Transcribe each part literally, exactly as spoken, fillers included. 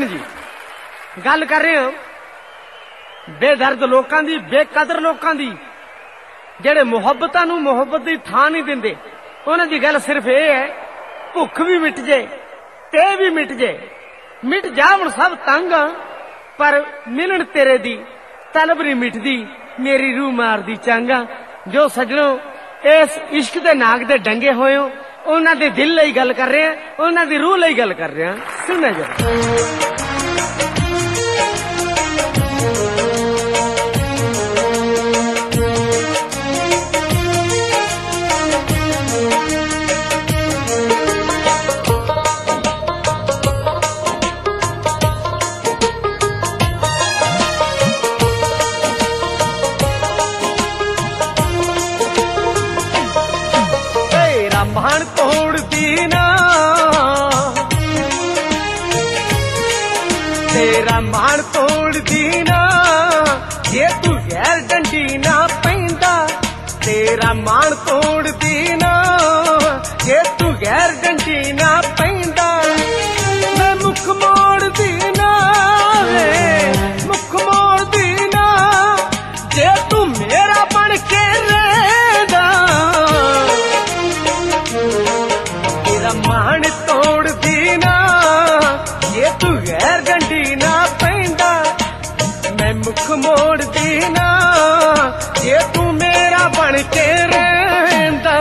जी गल कर रहे हो बेदर्द लोकां दी, बेकदर लोकां दी, जेड़े मुहब्बतां नूं मुहब्बत दी थां नहीं दिंदे, उन्हां दी गल सिर्फ ये है भुख भी मिट जाए ते भी मिट जाए, मिट जावन सब तंग पर मिलन तेरे दी तलब नहीं मिटदी, मेरी रूह मार दी चांगा। जो सजनों इस इश्क दे नाग दे डंगे होए हो उन्हां दे दिल लई गल कर रहे हैं, उन्हां दी रूह लई गल कर रहे हैं। सुना जरा मान तोड़ दी ना, तेरा मान तोड़ दी ना, ये तू गैर डंडी ना पैंदा, तेरा मान तोड़ दी ना, ये तू गैर डंडी ना पैंदा, मैं मुख मोड़ दी ना, मुख मोड़ दी ना, जे तू मेरा बन के रहेगा, तेरा मान तोड़ दी ना, ये तू गैर डंडी ना पैंदा, मैं मुख मोड़ दी ना, ये तू मेरा बन के रहंदा।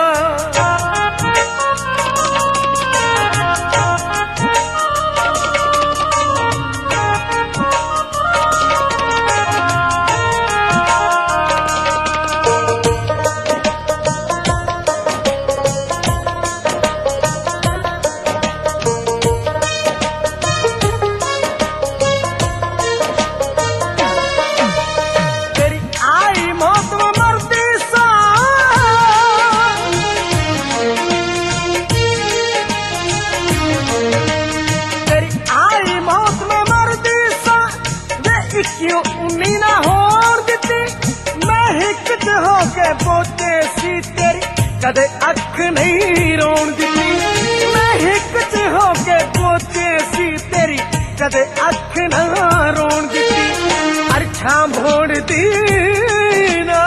क्यों उन्नी ना होर दिती, मैं हिक च होके पोते सी तेरी, कदे अख नहीं रोन दिती, मैं हिक च होके पोते सी तेरी, कदे अख ना रोन दिती, अरछां भोड़ दी ना,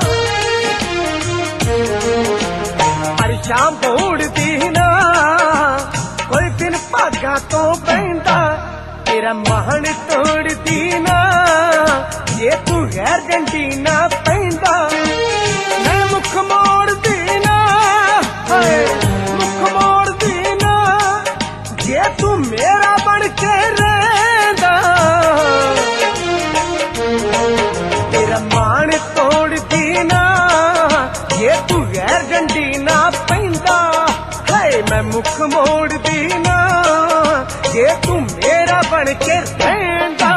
अरछां भोड़ दी ना, कोई दिन भागा तो बहिंदा, तेरा मान तोड़ दी ना, ये तू गैर डंडी ना पैंदा, मैं मुख मोड़ दी ना, मुख मोड़ दी ना, ये तू मेरा बन के रहंदा, तेरा मान तोड़ दी ना, ये तू गैर डंडी ना पैंदा, है मैं मुख मोड़ दी ना, ये तू मेरा बन के रहंदा।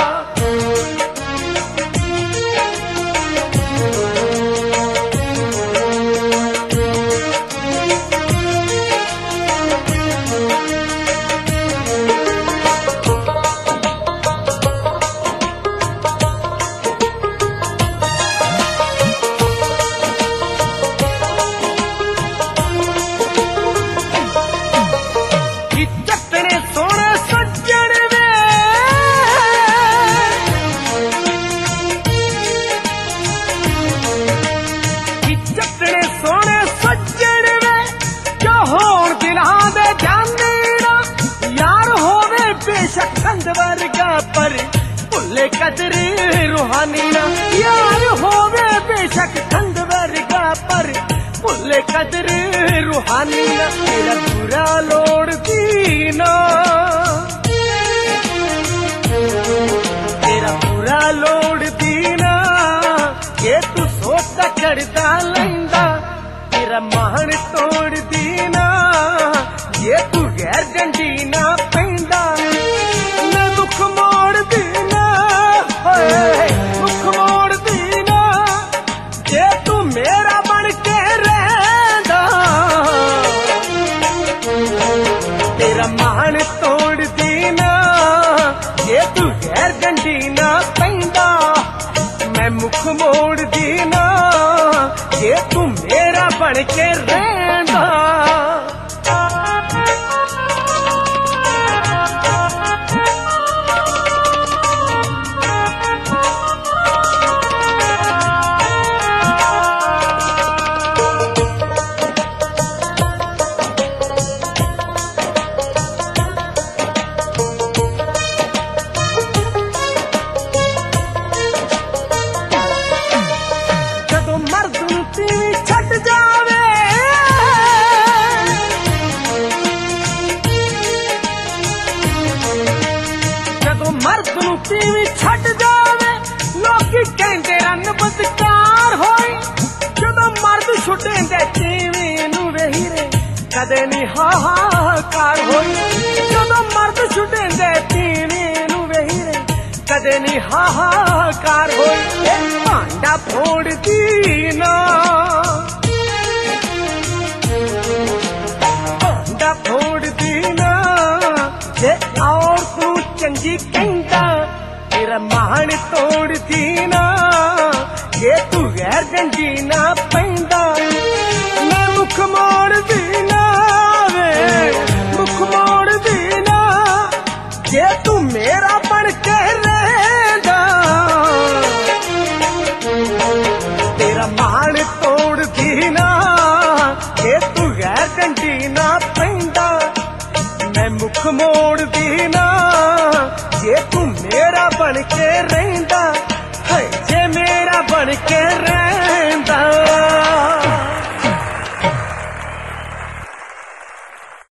वर्गा पर भुले कदर रूहानी ना, यार होवे बेशक खंड वर्गा पर भुले कदर रूहानी ना, तेरा बुरा लोड़ दी ना, तेरा बुरा लोड़ दी ना, ये तू सोचा चढ़ता लैंदा, तेरा मान तोड़ दी ना, ये तू गैर डंडी ना पैंदा, मुख मोड़ दीना, मुख मोड़ दीना, जे तू मेरा बन के रहंदा, तेरा मान तोड़ दीना, ये तू गैर डंडी ना पैंदा, मैं मुख मोड़ दीना, ये तू मेरा बन के रहंदा। मर्द नू तीवी छड़ जावे लोकी कहंदे रन बदकार होए जदों मर्द छुटेंदे तीवी नू वेही रे कदे नी हाहाकार होए जदों मर्द छुटेंदे तीवी नू वेही रे कदे नी हाहाकार होए भांडा फोड़दी ना भांडा फोड़दी ना जे और तू चंगी कहंदा तेरा मान तोड़दी ना जे तू गैर गंजी ना पैंदा मैं मुख मोड़दी ना वे मुख मोड़दी ना जे तू मेरा बन के रहंदा तेरा मान तोड़दी ना जे तू गैर गंजी ना पैंदा मैं मुख मोड़दी ना जे तू मेरा बन के रहंदा है जे मेरा बन के